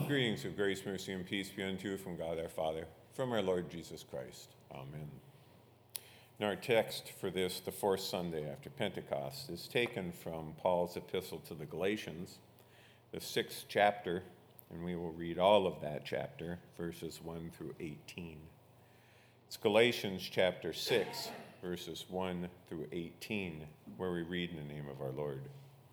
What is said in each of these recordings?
Greetings of grace, mercy, and peace be unto you from God our Father, from our Lord Jesus Christ. Amen. And our text for this, the fourth Sunday after Pentecost, is taken from Paul's epistle to the Galatians, the 6th chapter, and we will read all of that chapter, verses 1 through 18. It's Galatians chapter 6, verses 1 through 18, where we read in the name of our Lord.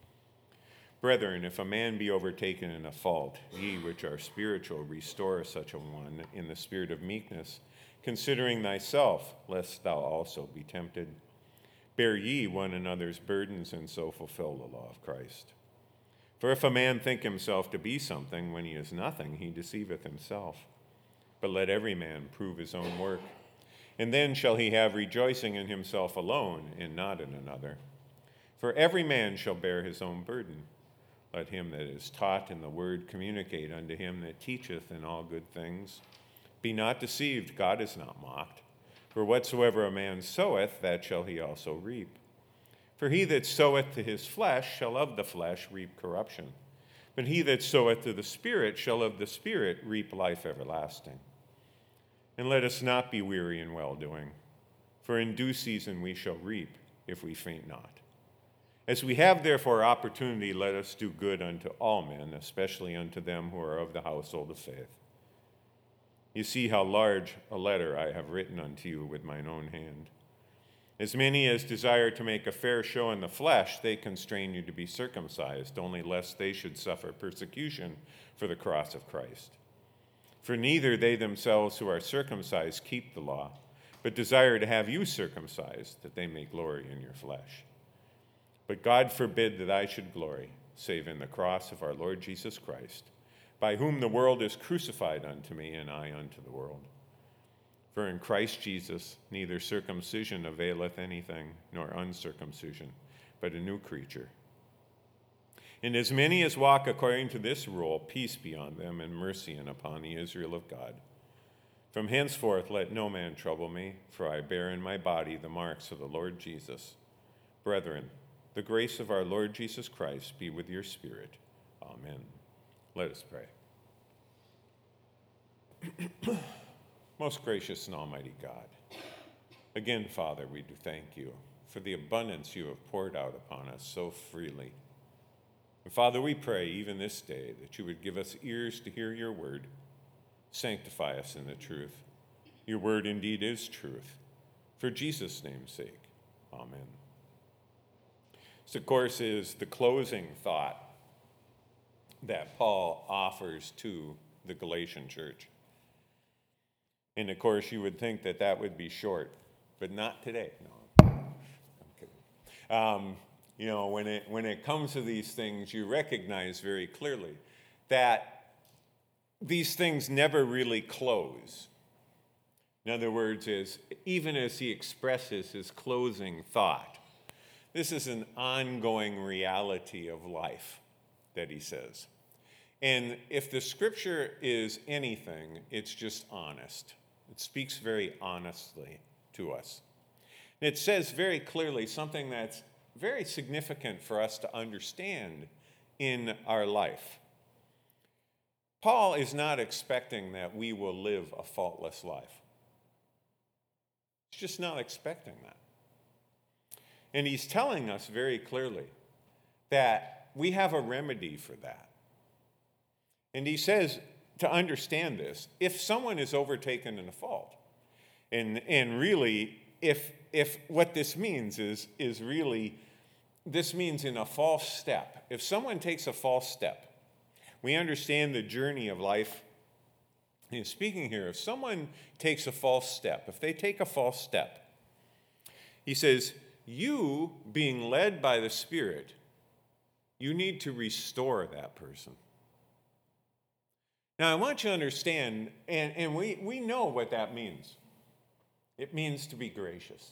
Brethren, if a man be overtaken in a fault, ye which are spiritual, restore such a one in the spirit of meekness, considering thyself, lest thou also be tempted. Bear ye one another's burdens, and so fulfill the law of Christ. For if a man think himself to be something when he is nothing, he deceiveth himself. But let every man prove his own work, and then shall he have rejoicing in himself alone, and not in another. For every man shall bear his own burden. Let him that is taught in the word communicate unto him that teacheth in all good things. Be not deceived, God is not mocked. For whatsoever a man soweth, that shall he also reap. For he that soweth to his flesh shall of the flesh reap corruption. But he that soweth to the Spirit shall of the Spirit reap life everlasting. And let us not be weary in well-doing, for in due season we shall reap, if we faint not. As we have therefore opportunity, let us do good unto all men, especially unto them who are of the household of faith. You see how large a letter I have written unto you with mine own hand. As many as desire to make a fair show in the flesh, they constrain you to be circumcised, only lest they should suffer persecution for the cross of Christ. For neither they themselves who are circumcised keep the law, but desire to have you circumcised, that they may glory in your flesh. But God forbid that I should glory, save in the cross of our Lord Jesus Christ, by whom the world is crucified unto me, and I unto the world. For in Christ Jesus neither circumcision availeth anything, nor uncircumcision, but a new creature. And as many as walk according to this rule, peace be on them, and mercy and upon the Israel of God. From henceforth let no man trouble me, for I bear in my body the marks of the Lord Jesus. Brethren, the grace of our Lord Jesus Christ be with your spirit. Amen. Let us pray. Most gracious and almighty God, again, Father, we do thank you for the abundance you have poured out upon us so freely. And Father, we pray even this day that you would give us ears to hear your word. Sanctify us in the truth. Your word indeed is truth. For Jesus' name's sake, amen. This, of course, is the closing thought that Paul offers to the Galatian church. And, of course, you would think that that would be short, but not today. No, I'm kidding. When it comes to these things, you recognize very clearly that these things never really close. In other words, even as he expresses his closing thought, this is an ongoing reality of life that he says. And if the scripture is anything, it's just honest. It speaks very honestly to us. And it says very clearly something that's very significant for us to understand in our life. Paul is not expecting that we will live a faultless life. He's just not expecting that. And he's telling us very clearly that we have a remedy for that. And he says, to understand this, if someone is overtaken in a fault, and really, if what this means is really, this means in a false step. If someone takes a false step, we understand the journey of life. And speaking here, if someone takes a false step, if they take a false step, he says, you, being led by the Spirit, you need to restore that person. Now, I want you to understand, and we know what that means. It means to be gracious.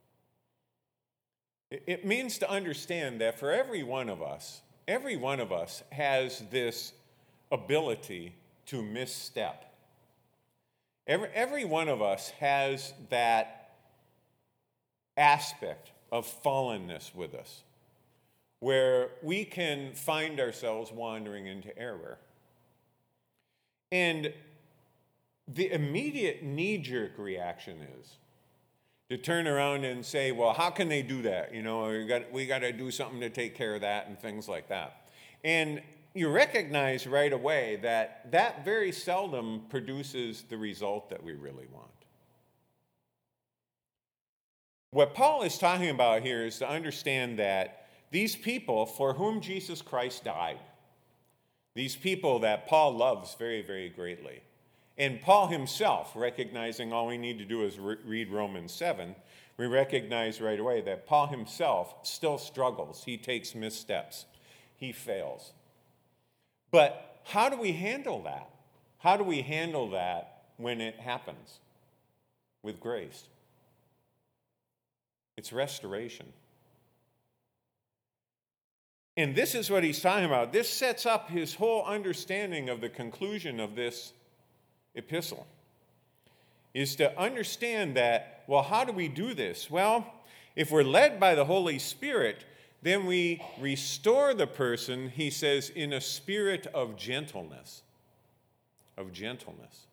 It means to understand that for every one of us has this ability to misstep. Every one of us has that aspect of fallenness with us, where we can find ourselves wandering into error. And the immediate knee-jerk reaction is to turn around and say, well, how can they do that? We got to do something to take care of that and things like that. And you recognize right away that that very seldom produces the result that we really want. What Paul is talking about here is to understand that these people for whom Jesus Christ died, these people that Paul loves very, very greatly, and Paul himself, recognizing all we need to do is read Romans 7, we recognize right away that Paul himself still struggles. He takes missteps. He fails. But how do we handle that? How do we handle that when it happens? With grace. It's restoration. And this is what he's talking about. This sets up his whole understanding of the conclusion of this epistle, is to understand that, well, how do we do this? Well, if we're led by the Holy Spirit, then we restore the person, he says, in a spirit of gentleness. Of gentleness.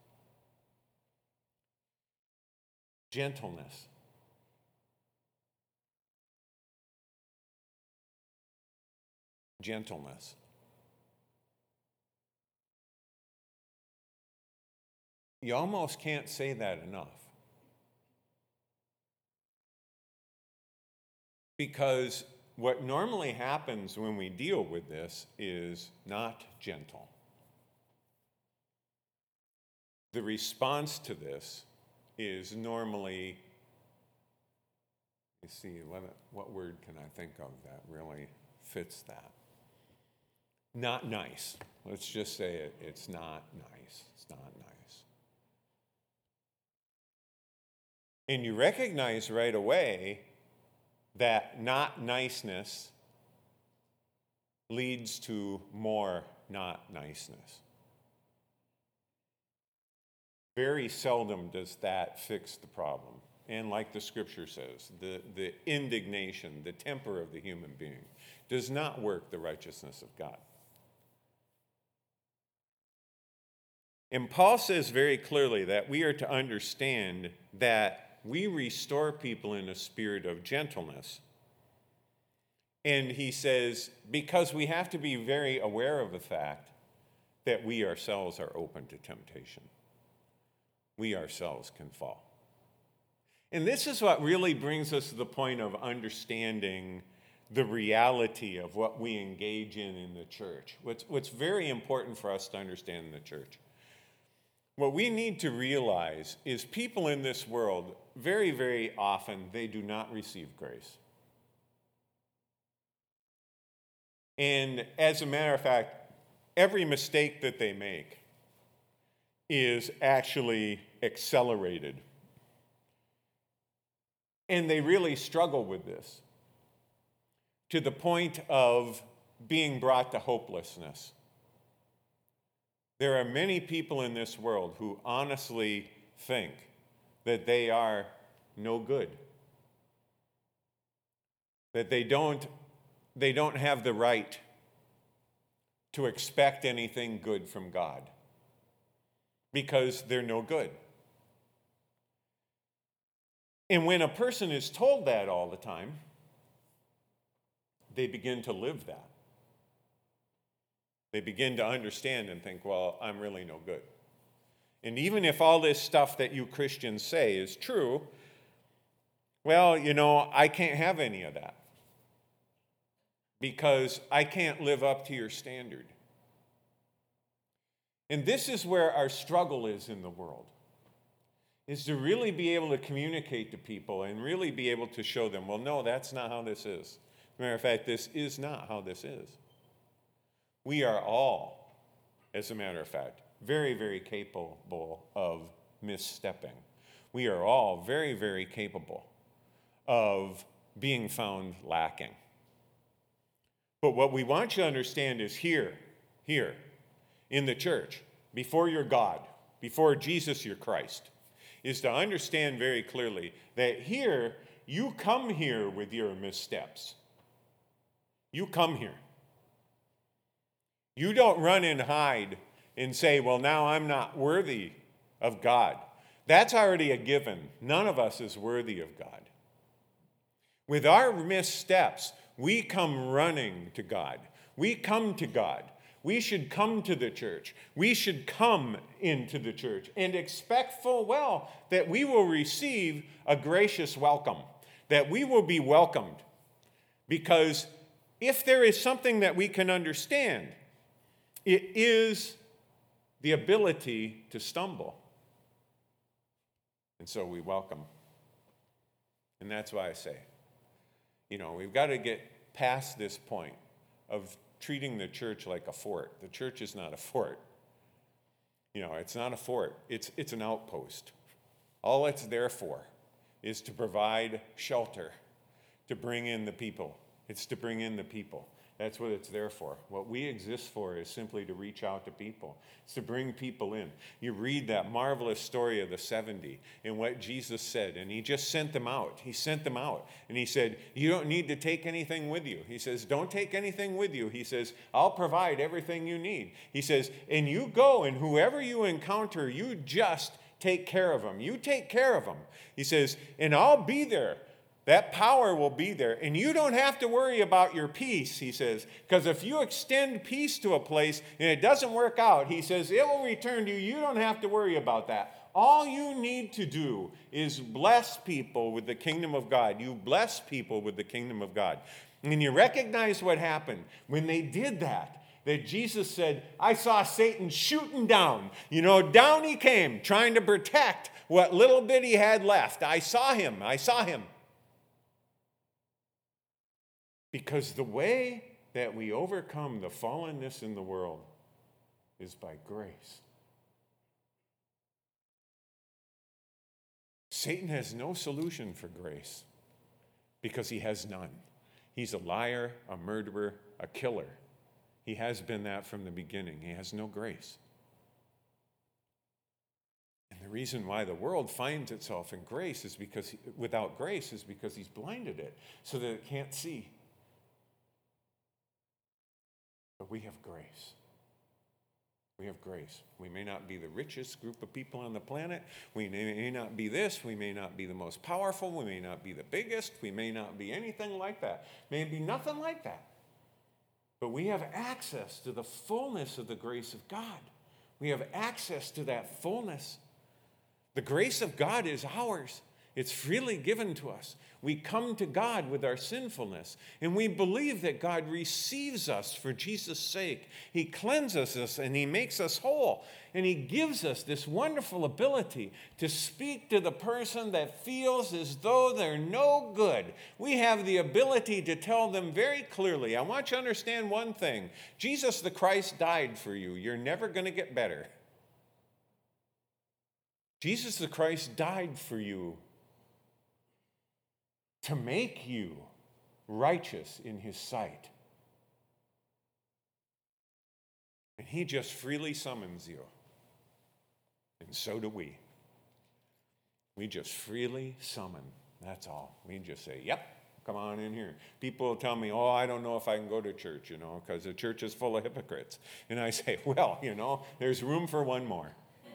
Gentleness. Gentleness. You almost can't say that enough. Because what normally happens when we deal with this is not gentle. The response to this is normally, let's see, what word can I think of that really fits that? Not nice. Let's just say it. It's not nice. It's not nice. And you recognize right away that not niceness leads to more not niceness. Very seldom does that fix the problem. And like the scripture says, the indignation, the temper of the human being does not work the righteousness of God. And Paul says very clearly that we are to understand that we restore people in a spirit of gentleness. And he says, because we have to be very aware of the fact that we ourselves are open to temptation. We ourselves can fall. And this is what really brings us to the point of understanding the reality of what we engage in the church. What's very important for us to understand in the church. What we need to realize is people in this world, very, very often, they do not receive grace. And as a matter of fact, every mistake that they make is actually accelerated. And they really struggle with this to the point of being brought to hopelessness. There are many people in this world who honestly think that they are no good, that they don't have the right to expect anything good from God because they're no good. And when a person is told that all the time, they begin to live that. They begin to understand and think, well, I'm really no good. And even if all this stuff that you Christians say is true, well, I can't have any of that because I can't live up to your standard. And this is where our struggle is in the world, is to really be able to communicate to people and really be able to show them, well, no, that's not how this is. As a matter of fact, this is not how this is. We are all, as a matter of fact, very, very capable of misstepping. We are all very, very capable of being found lacking. But what we want you to understand is here, in the church, before your God, before Jesus, your Christ, is to understand very clearly that here, you come here with your missteps. You come here. You don't run and hide and say, well, now I'm not worthy of God. That's already a given. None of us is worthy of God. With our missteps, we come running to God. We come to God. We should come to the church. We should come into the church and expect full well that we will receive a gracious welcome, that we will be welcomed. Because if there is something that we can understand, it is the ability to stumble. And so we welcome. And that's why I say, we've got to get past this point of treating the church like a fort. The church is not a fort. It's not a fort. It's an outpost. All it's there for is to provide shelter, to bring in the people. It's to bring in the people. That's what it's there for. What we exist for is simply to reach out to people. It's to bring people in. You read that marvelous story of the 70 and what Jesus said, and he just sent them out. He sent them out. And he said, you don't need to take anything with you. He says, don't take anything with you. He says, I'll provide everything you need. He says, and you go, and whoever you encounter, you just take care of them. You take care of them. He says, and I'll be there. That power will be there. And you don't have to worry about your peace, he says, because if you extend peace to a place and it doesn't work out, he says, it will return to you. You don't have to worry about that. All you need to do is bless people with the kingdom of God. You bless people with the kingdom of God. And you recognize what happened when they did that. That Jesus said, I saw Satan shooting down. Down he came, trying to protect what little bit he had left. I saw him. Because the way that we overcome the fallenness in the world is by grace. Satan has no solution for grace because he has none. He's a liar, a murderer, a killer. He has been that from the beginning. He has no grace. And the reason why the world finds itself in grace is because without grace is because he's blinded it so that it can't see. But we have grace. We have grace. We may not be the richest group of people on the planet. We may not be this. We may not be the most powerful. We may not be the biggest. We may not be anything like that. Maybe nothing like that. But we have access to the fullness of the grace of God. We have access to that fullness. The grace of God is ours. It's freely given to us. We come to God with our sinfulness, and we believe that God receives us for Jesus' sake. He cleanses us, and he makes us whole, and he gives us this wonderful ability to speak to the person that feels as though they're no good. We have the ability to tell them very clearly, I want you to understand one thing. Jesus the Christ died for you. You're never going to get better. Jesus the Christ died for you to make you righteous in his sight. And he just freely summons you. And so do we. We just freely summon. That's all. We just say, yep, come on in here. People will tell me, I don't know if I can go to church, because the church is full of hypocrites. And I say, well, there's room for one more.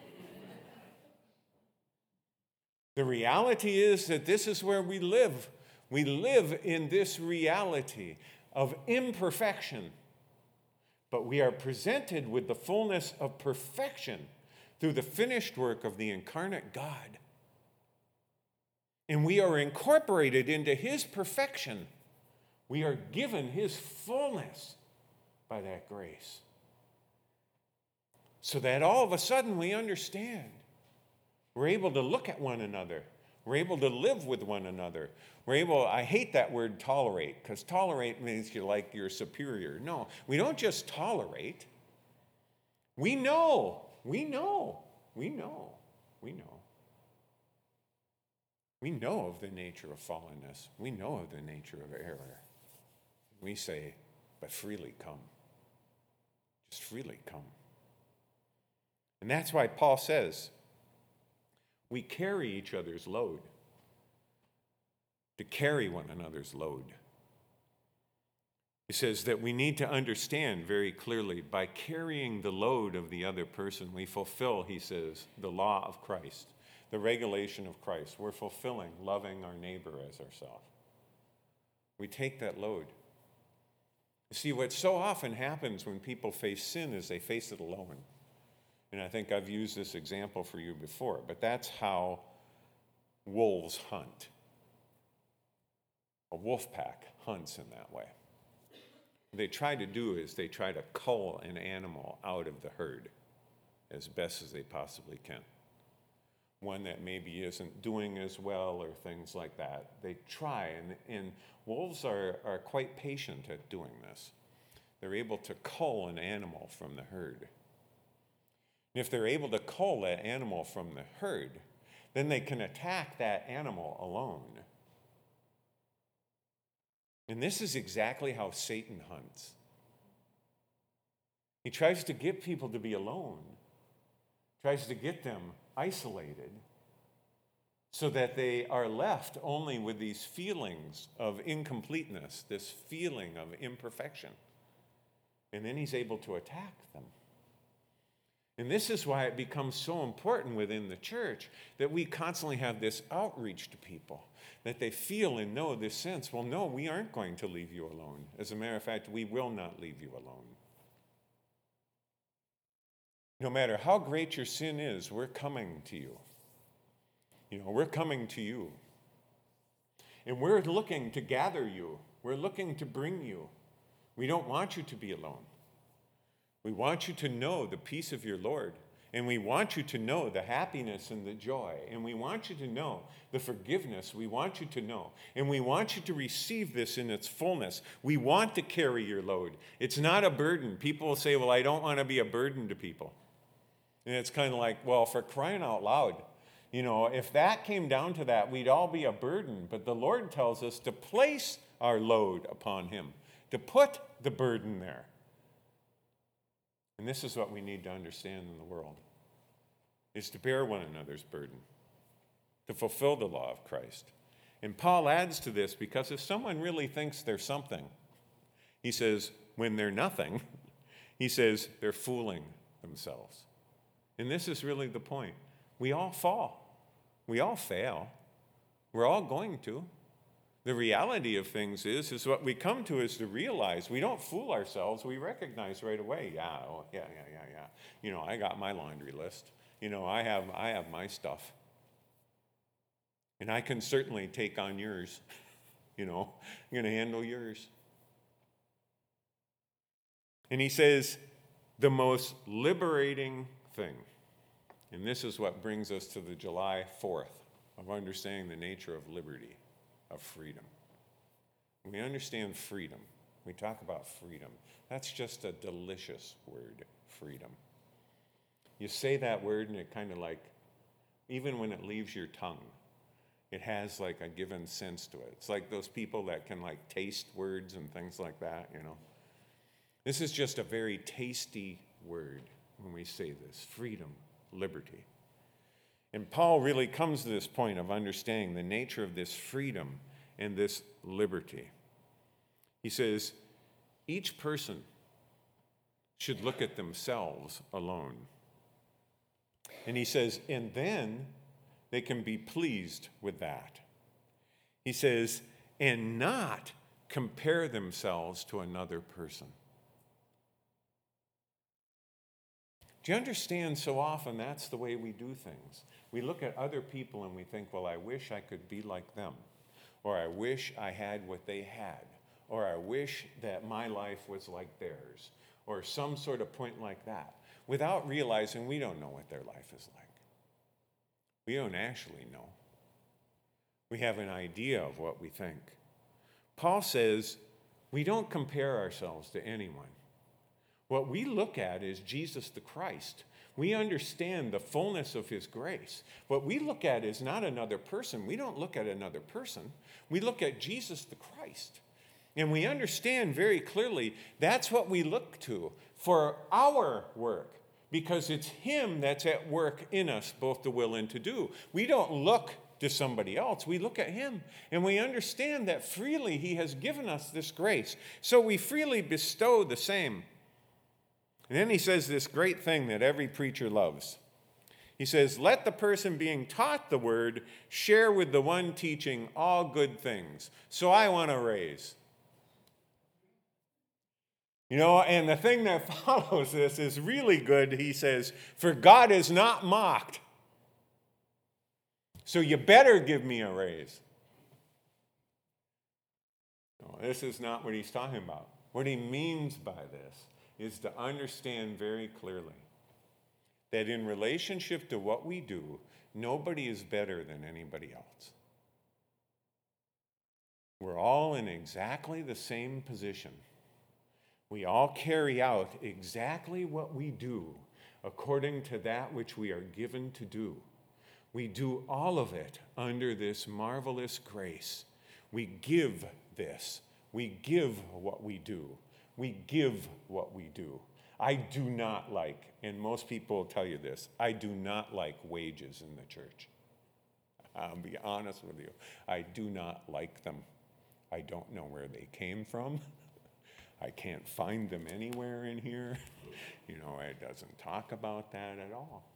The reality is that this is where we live. We live in this reality of imperfection, but we are presented with the fullness of perfection through the finished work of the incarnate God. And we are incorporated into his perfection. We are given his fullness by that grace. So that all of a sudden we understand. We're able to look at one another. We're able to live with one another. I hate that word tolerate, because tolerate means you're superior. No, we don't just tolerate. We know. We know of the nature of fallenness. We know of the nature of error. We say, but freely come. Just freely come. And that's why Paul says, we carry each other's load. To carry one another's load. He says that we need to understand very clearly, by carrying the load of the other person, we fulfill, he says, the law of Christ, the regulation of Christ. We're fulfilling loving our neighbor as ourselves. We take that load. You see, what so often happens when people face sin is they face it alone. And I think I've used this example for you before, but that's how wolves hunt. A wolf pack hunts in that way. What they try to do is they try to cull an animal out of the herd as best as they possibly can. One that maybe isn't doing as well or things like that. They try, and wolves are quite patient at doing this. They're able to cull an animal from the herd. And if they're able to cull that animal from the herd, then they can attack that animal alone. And this is exactly how Satan hunts. He tries to get people to be alone, tries to get them isolated, so that they are left only with these feelings of incompleteness, this feeling of imperfection. And then he's able to attack them. And this is why it becomes so important within the church that we constantly have this outreach to people, that they feel and know this sense, well, no, we aren't going to leave you alone. As a matter of fact, we will not leave you alone. No matter how great your sin is, we're coming to you. We're coming to you. And we're looking to gather you. We're looking to bring you. We don't want you to be alone. We want you to know the peace of your Lord, and we want you to know the happiness and the joy, and we want you to know the forgiveness. We want you to know, and we want you to receive this in its fullness. We want to carry your load. It's not a burden. People will say, well, I don't want to be a burden to people. And it's kind of like, well, for crying out loud, if that came down to that, we'd all be a burden. But the Lord tells us to place our load upon him, to put the burden there. And this is what we need to understand in the world, is to bear one another's burden, to fulfill the law of Christ. And Paul adds to this, because if someone really thinks they're something, he says, when they're nothing, he says they're fooling themselves. And this is really the point. We all fall. We all fail. We're all going to. The reality of things is what we come to is to realize we don't fool ourselves. We recognize right away, yeah. I got my laundry list. I have my stuff. And I can certainly take on yours. I'm going to handle yours. And he says the most liberating thing, and this is what brings us to the July 4th of understanding the nature of liberty, of freedom. When we understand freedom, we talk about freedom. That's just a delicious word, freedom. You say that word and it kind of like, even when it leaves your tongue, it has like a given sense to it. It's like those people that can like taste words and things like that, This is just a very tasty word when we say this, freedom, liberty. And Paul really comes to this point of understanding the nature of this freedom and this liberty. He says, each person should look at themselves alone. And he says, and then they can be pleased with that. He says, and not compare themselves to another person. Do you understand, so often that's the way we do things? We look at other people and we think, well, I wish I could be like them. Or I wish I had what they had. Or I wish that my life was like theirs. Or some sort of point like that. Without realizing we don't know what their life is like. We don't actually know. We have an idea of what we think. Paul says we don't compare ourselves to anyone. What we look at is Jesus the Christ. We understand the fullness of his grace. What we look at is not another person. We don't look at another person. We look at Jesus the Christ. And we understand very clearly that's what we look to for our work, because it's him that's at work in us, both to will and to do. We don't look to somebody else. We look at him and we understand that freely he has given us this grace. So we freely bestow the same. And then he says this great thing that every preacher loves. He says, let the person being taught the word share with the one teaching all good things. So I want to raise. And the thing that follows this is really good. He says, for God is not mocked. So you better give me a raise. No, this is not what he's talking about. What he means by this is to understand very clearly that in relationship to what we do, nobody is better than anybody else. We're all in exactly the same position. We all carry out exactly what we do according to that which we are given to do. We do all of it under this marvelous grace. We give this. We give what we do. We give what we do. I do not like, and most people will tell you this, I do not like wages in the church. I'll be honest with you. I do not like them. I don't know where they came from. I can't find them anywhere in here. It doesn't talk about that at all.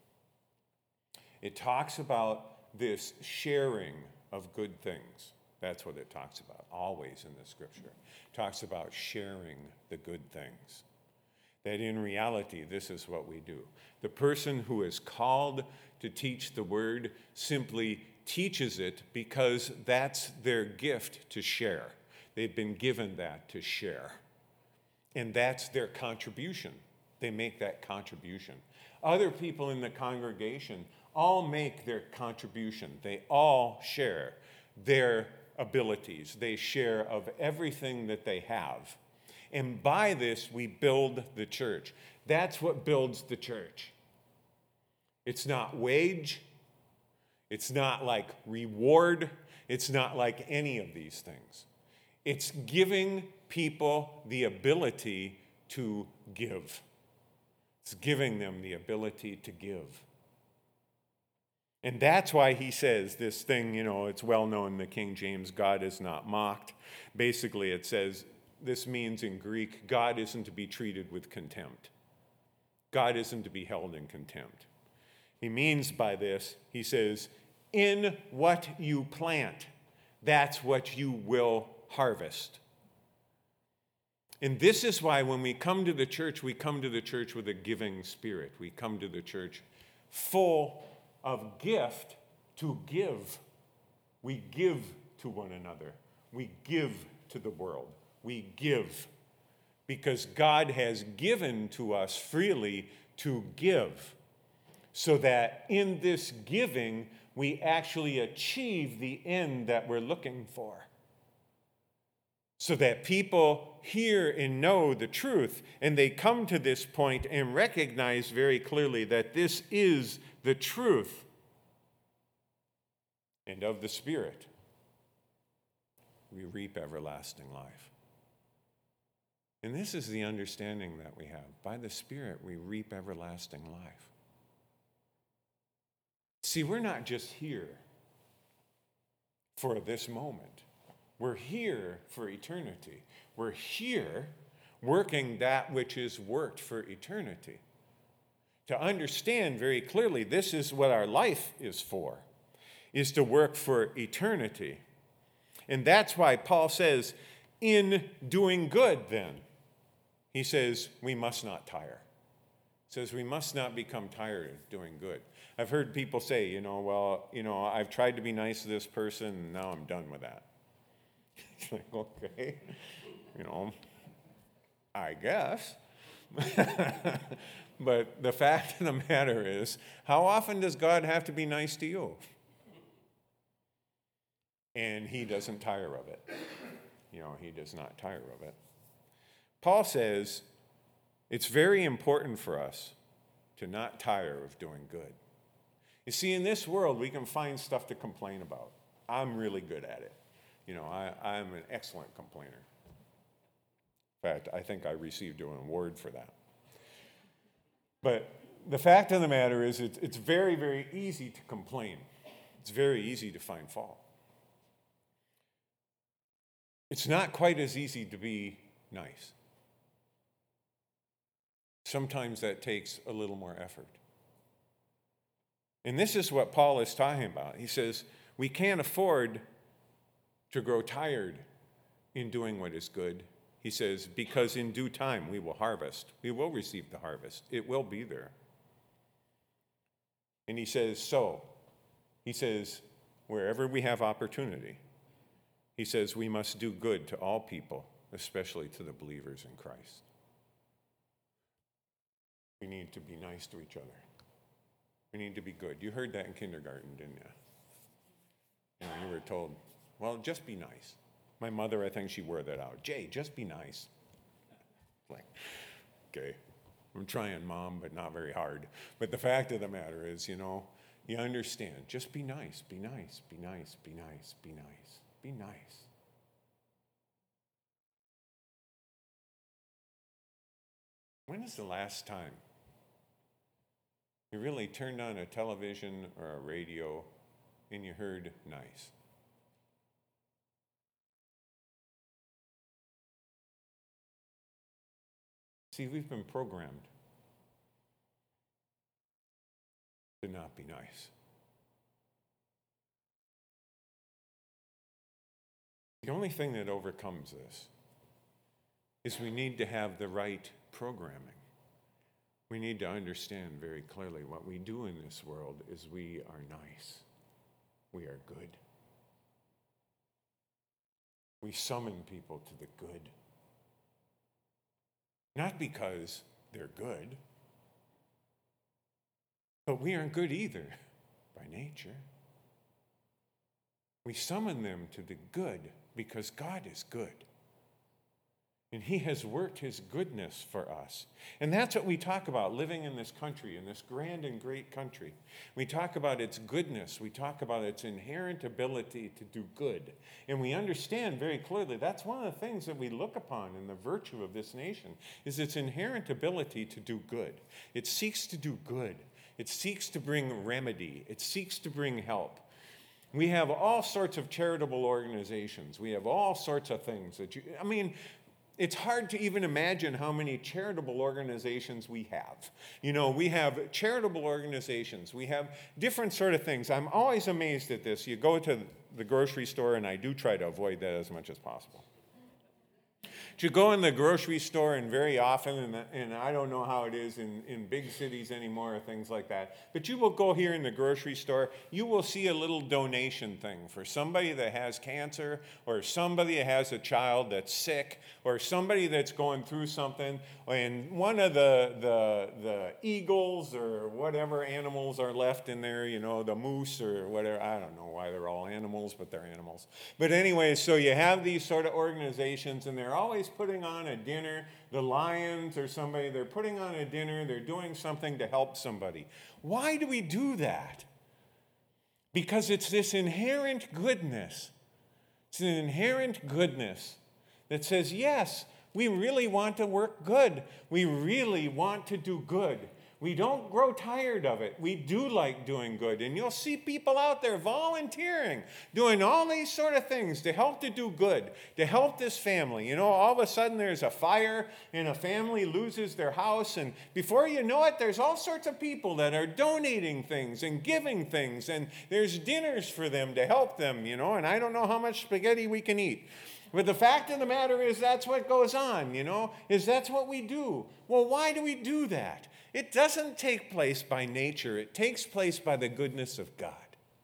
It talks about this sharing of good things. That's what it talks about, always in the scripture. It talks about sharing the good things. That in reality, this is what we do. The person who is called to teach the word simply teaches it because that's their gift to share. They've been given that to share. And that's their contribution. They make that contribution. Other people in the congregation all make their contribution. They all share their abilities. They share of everything that they have. And by this, we build the church. That's what builds the church. It's not wage. It's not like reward. It's not like any of these things. It's giving people the ability to give. It's giving them the ability to give. And that's why he says this thing, it's well known in the King James, God is not mocked. Basically, it says, this means in Greek, God isn't to be treated with contempt. God isn't to be held in contempt. He means by this, he says, in what you plant, that's what you will harvest. And this is why when we come to the church, we come to the church with a giving spirit. We come to the church full of gift to give. We give to one another. We give to the world. We give because God has given to us freely to give, so that in this giving, we actually achieve the end that we're looking for. So that people hear and know the truth, and they come to this point and recognize very clearly that this is the truth. And of the Spirit, we reap everlasting life. And this is the understanding that we have. By the Spirit, we reap everlasting life. See, we're not just here for this moment. We're here for eternity. We're here working that which is worked for eternity. To understand very clearly, this is what our life is for, is to work for eternity. And that's why Paul says, in doing good then, he says, we must not tire. He says, we must not become tired of doing good. I've heard people say, I've tried to be nice to this person, and now I'm done with that. It's like, okay, I guess. But the fact of the matter is, how often does God have to be nice to you? And he doesn't tire of it. He does not tire of it. Paul says it's very important for us to not tire of doing good. You see, in this world, we can find stuff to complain about. I'm really good at it. I'm an excellent complainer. In fact, I think I received an award for that. But the fact of the matter is, it's very, very easy to complain. It's very easy to find fault. It's not quite as easy to be nice. Sometimes that takes a little more effort. And this is what Paul is talking about. He says, we can't afford to grow tired in doing what is good. He says, because in due time we will harvest. We will receive the harvest. It will be there. And he says, wherever we have opportunity, he says we must do good to all people, especially to the believers in Christ. We need to be nice to each other. We need to be good. You heard that in kindergarten, didn't you? You were told, well, just be nice. My mother, I think she wore that out. Jay, just be nice. Like, okay, I'm trying, Mom, but not very hard. But the fact of the matter is, you understand. Just be nice, be nice, be nice, be nice, be nice, be nice. When is the last time you really turned on a television or a radio and you heard nice? See, we've been programmed to not be nice. The only thing that overcomes this is we need to have the right programming. We need to understand very clearly what we do in this world is we are nice. We are good. We summon people to the good. Not because they're good, but we aren't good either by nature. We summon them to the good because God is good. And he has worked his goodness for us. And that's what we talk about, living in this country, in this grand and great country. We talk about its goodness. We talk about its inherent ability to do good. And we understand very clearly that's one of the things that we look upon in the virtue of this nation, is its inherent ability to do good. It seeks to do good. It seeks to bring remedy. It seeks to bring help. We have all sorts of charitable organizations. We have all sorts of things that it's hard to even imagine how many charitable organizations we have. We have charitable organizations. We have different sort of things. I'm always amazed at this. You go to the grocery store, and I do try to avoid that as much as possible. You go in the grocery store, and very often, and I don't know how it is in big cities anymore or things like that, but you will go here in the grocery store, you will see a little donation thing for somebody that has cancer, or somebody that has a child that's sick, or somebody that's going through something, and one of the eagles or whatever animals are left in there, the moose or whatever, I don't know why they're all animals, but they're animals. But anyway, so you have these sort of organizations, and they're always putting on a dinner. The Lions or somebody, they're putting on a dinner, they're doing something to help somebody. Why do we do that? Because it's this inherent goodness. It's an inherent goodness that says, yes, we really want to work good. We really want to do good. We don't grow tired of it. We do like doing good. And you'll see people out there volunteering, doing all these sort of things to help to do good, to help this family. All of a sudden there's a fire and a family loses their house. And before you know it, there's all sorts of people that are donating things and giving things. And there's dinners for them to help them, and I don't know how much spaghetti we can eat. But the fact of the matter is that's what goes on, is that's what we do. Well, why do we do that? It doesn't take place by nature. It takes place by the goodness of God.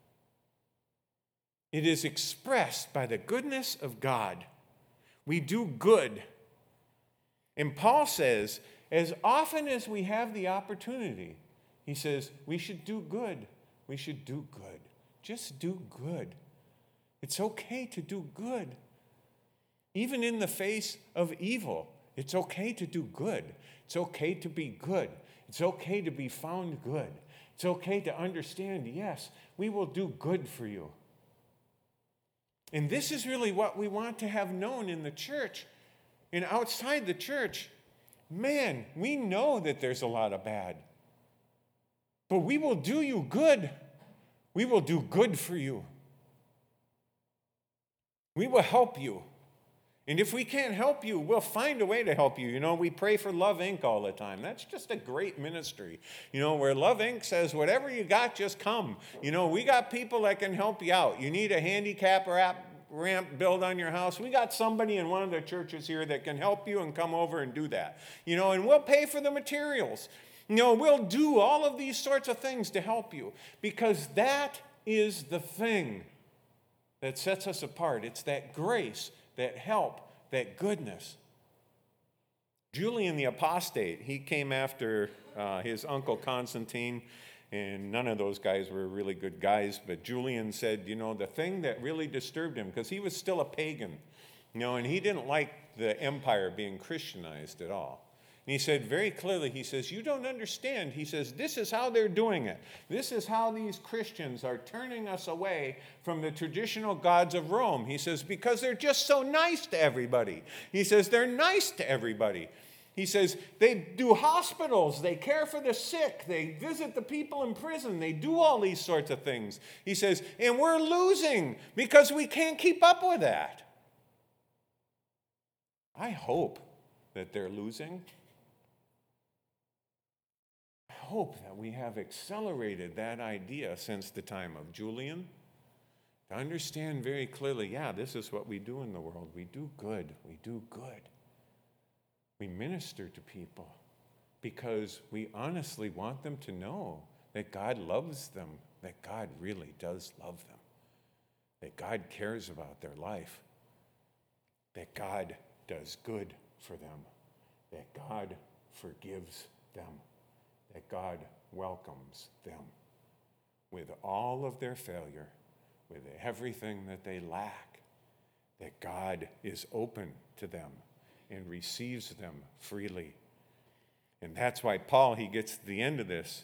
It is expressed by the goodness of God. We do good. And Paul says, as often as we have the opportunity, he says, we should do good. We should do good. Just do good. It's okay to do good. Even in the face of evil, it's okay to do good. It's okay to be good. It's okay to be found good. It's okay to understand, yes, we will do good for you. And this is really what we want to have known in the church and outside the church. Man, we know that there's a lot of bad. But we will do you good. We will do good for you. We will help you. And if we can't help you, we'll find a way to help you. We pray for Love Inc. all the time. That's just a great ministry. Where Love Inc. says, whatever you got, just come. We got people that can help you out. You need a handicap ramp built on your house. We got somebody in one of the churches here that can help you and come over and do that. And we'll pay for the materials. We'll do all of these sorts of things to help you, because that is the thing that sets us apart. It's that grace, that help, that goodness. Julian the Apostate, he came after his uncle Constantine, and none of those guys were really good guys, but Julian said, the thing that really disturbed him, because he was still a pagan, and he didn't like the empire being Christianized at all. And he said very clearly, he says, you don't understand. He says, this is how they're doing it. This is how these Christians are turning us away from the traditional gods of Rome. He says, because they're just so nice to everybody. He says, they're nice to everybody. He says, they do hospitals, they care for the sick, they visit the people in prison, they do all these sorts of things. He says, and we're losing because we can't keep up with that. I hope that they're losing. Hope that we have accelerated that idea since the time of Julian, to understand very clearly, this is what we do in the world. We do good. We do good. We minister to people because we honestly want them to know that God loves them, that God really does love them, that God cares about their life, that God does good for them, that God forgives them, that God welcomes them with all of their failure, with everything that they lack, that God is open to them and receives them freely. And that's why Paul, he gets to the end of this,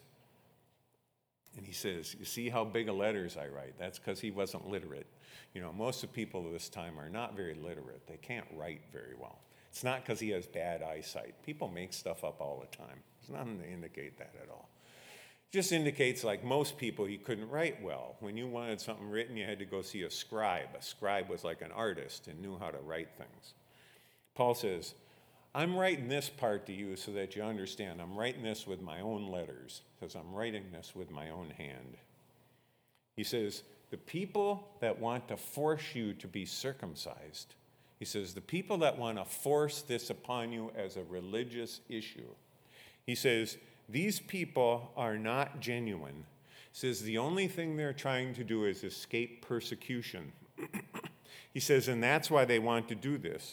and he says, you see how big of letters I write? That's because he wasn't literate. Most of the people of this time are not very literate. They can't write very well. It's not because he has bad eyesight. People make stuff up all the time. There's nothing to indicate that at all. It just indicates, like most people, he couldn't write well. When you wanted something written, you had to go see a scribe. A scribe was like an artist and knew how to write things. Paul says, I'm writing this part to you so that you understand. I'm writing this with my own letters, because I'm writing this with my own hand. He says, the people that want to force you to be circumcised, he says, the people that want to force this upon you as a religious issue, he says, these people are not genuine. He says, the only thing they're trying to do is escape persecution. He says, and that's why they want to do this.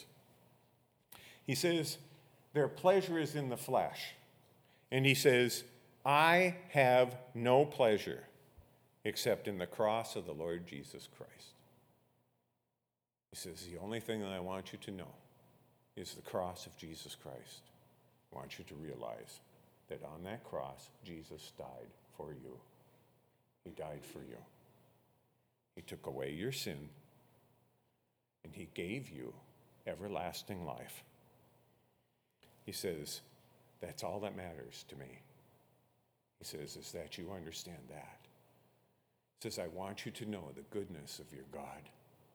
He says, their pleasure is in the flesh. And he says, I have no pleasure except in the cross of the Lord Jesus Christ. He says, the only thing that I want you to know is the cross of Jesus Christ. I want you to realize that on that cross, Jesus died for you. He died for you. He took away your sin, and he gave you everlasting life. He says, that's all that matters to me. He says, is that you understand that. He says, I want you to know the goodness of your God.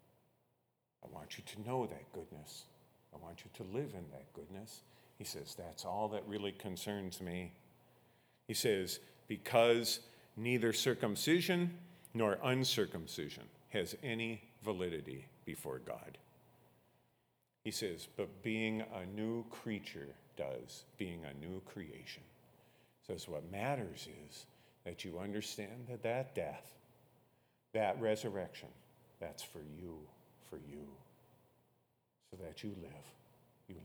I want you to know that goodness. I want you to live in that goodness. He says, that's all that really concerns me. He says, because neither circumcision nor uncircumcision has any validity before God. He says, but being a new creature does, being a new creation. Says what matters is that you understand that that death, that resurrection, that's for you, so that you live.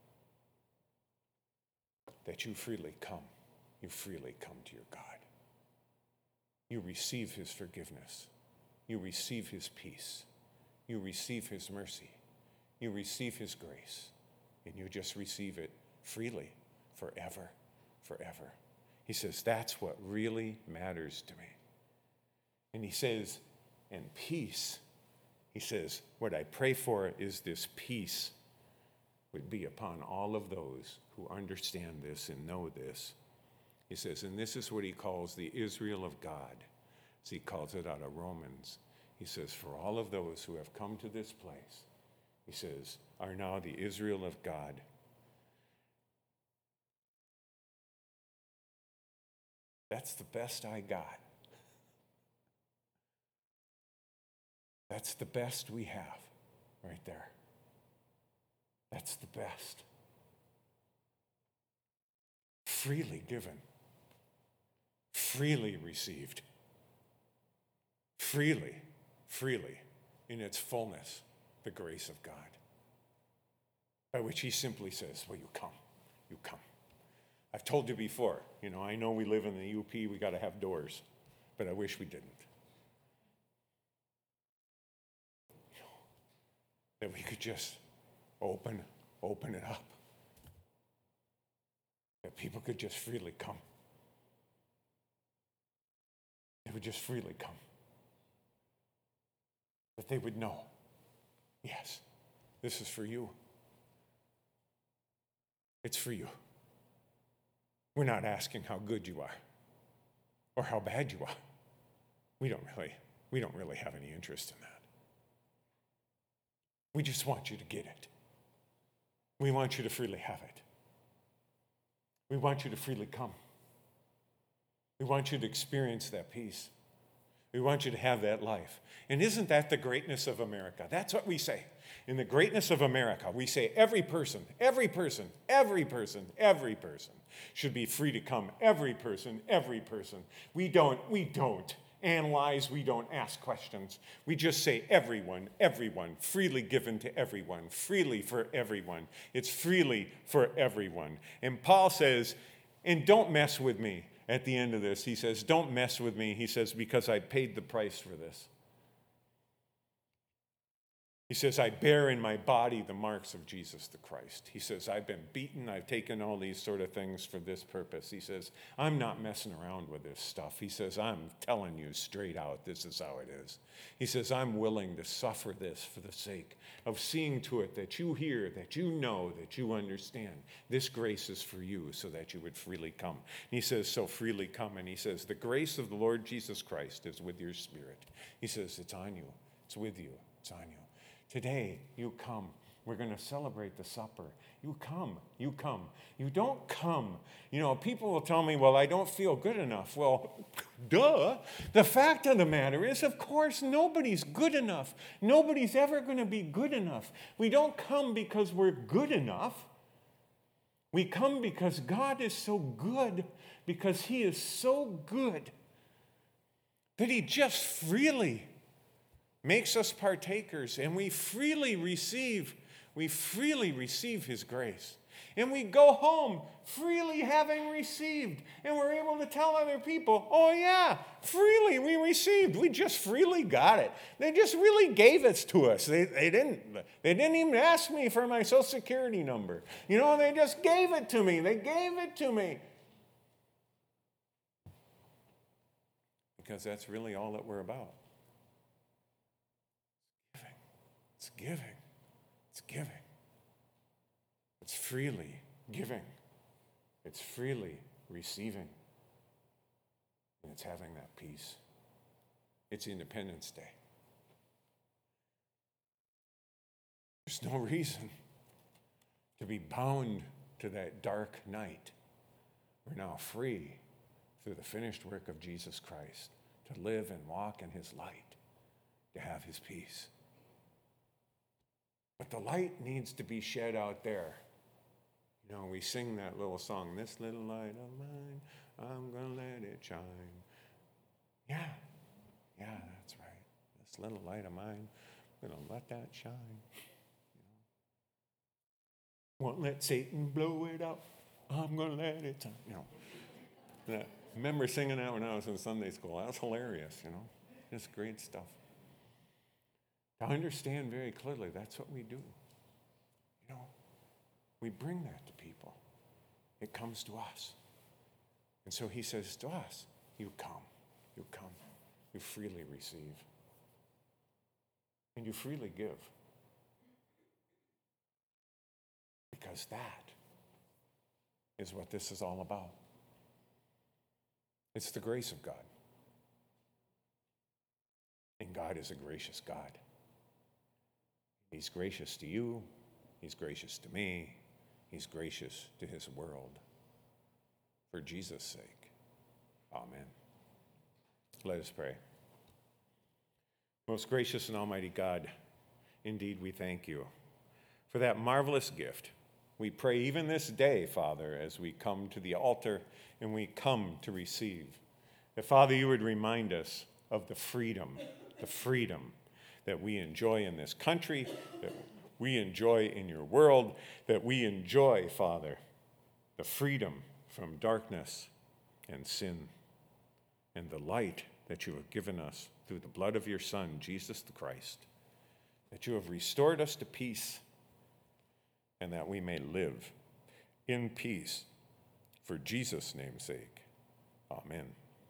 That you freely come to your God. You receive his forgiveness. You receive his peace. You receive his mercy. You receive his grace. And you just receive it freely, forever. He says, that's what really matters to me. And he says, and peace, he says, what I pray for is this peace would be upon all of those who understand this and know this. He says, and this is what he calls the Israel of God, as he calls it out of Romans. He says, for all of those who have come to this place, he says, are now the Israel of God. That's the best I got. That's the best we have right there. That's the best. Freely given, freely received, freely in its fullness, the grace of God. By which he simply says, well, you come. I've told you before, I know we live in the UP, we got to have doors, but I wish we didn't. That we could just open it up. That people could just freely come. They would just freely come. That they would know, yes, this is for you. It's for you. We're not asking how good you are or how bad you are. We don't really have any interest in that. We just want you to get it. We want you to freely have it. We want you to freely come. We want you to experience that peace. We want you to have that life. And isn't that the greatness of America? That's what we say. In the greatness of America, we say every person should be free to come. Every person. We don't analyze, we don't ask questions. We just say everyone, freely given to everyone, freely for everyone. It's freely for everyone. And Paul says, and don't mess with me at the end of this. He says, don't mess with me. He says, because I paid the price for this. He says, I bear in my body the marks of Jesus the Christ. He says, I've been beaten. I've taken all these sort of things for this purpose. He says, I'm not messing around with this stuff. He says, I'm telling you straight out, this is how it is. He says, I'm willing to suffer this for the sake of seeing to it that you hear, that you know, that you understand. This grace is for you so that you would freely come. And he says, so freely come. And he says, the grace of the Lord Jesus Christ is with your spirit. He says, it's on you. It's with you. It's on you. Today, you come. We're going to celebrate the supper. You come. You don't come. People will tell me, well, I don't feel good enough. Well, duh. The fact of the matter is, of course, nobody's good enough. Nobody's ever going to be good enough. We don't come because we're good enough. We come because God is so good, because he is so good that he just freely makes us partakers, and we freely receive his grace. And we go home freely having received, and we're able to tell other people, oh yeah, freely we received. We just freely got it. They just really gave it to us. They didn't even ask me for my Social Security number. They just gave it to me. They gave it to me. Because that's really all that we're about. It's giving. It's freely giving. It's freely receiving. And it's having that peace. It's Independence Day. There's no reason to be bound to that dark night. We're now free through the finished work of Jesus Christ to live and walk in his light, to have his peace. But the light needs to be shed out there. We sing that little song, this little light of mine, I'm going to let it shine. Yeah, that's right. This little light of mine, I'm going to let that shine. Won't let Satan blow it up. I'm going to let it shine. I remember singing that when I was in Sunday school. That was hilarious, It's great stuff. To understand very clearly, that's what we do. We bring that to people. It comes to us. And so he says to us, you come, you freely receive, and you freely give. Because that is what this is all about. It's the grace of God. And God is a gracious God. He's gracious to you. He's gracious to me. He's gracious to his world. For Jesus' sake. Amen. Let us pray. Most gracious and almighty God, indeed we thank you for that marvelous gift. We pray even this day, Father, as we come to the altar and we come to receive, that, Father, you would remind us of the freedom that we enjoy in this country, that we enjoy in your world, that we enjoy, Father, the freedom from darkness and sin, and the light that you have given us through the blood of your Son, Jesus the Christ, that you have restored us to peace, and that we may live in peace for Jesus' name's sake. Amen.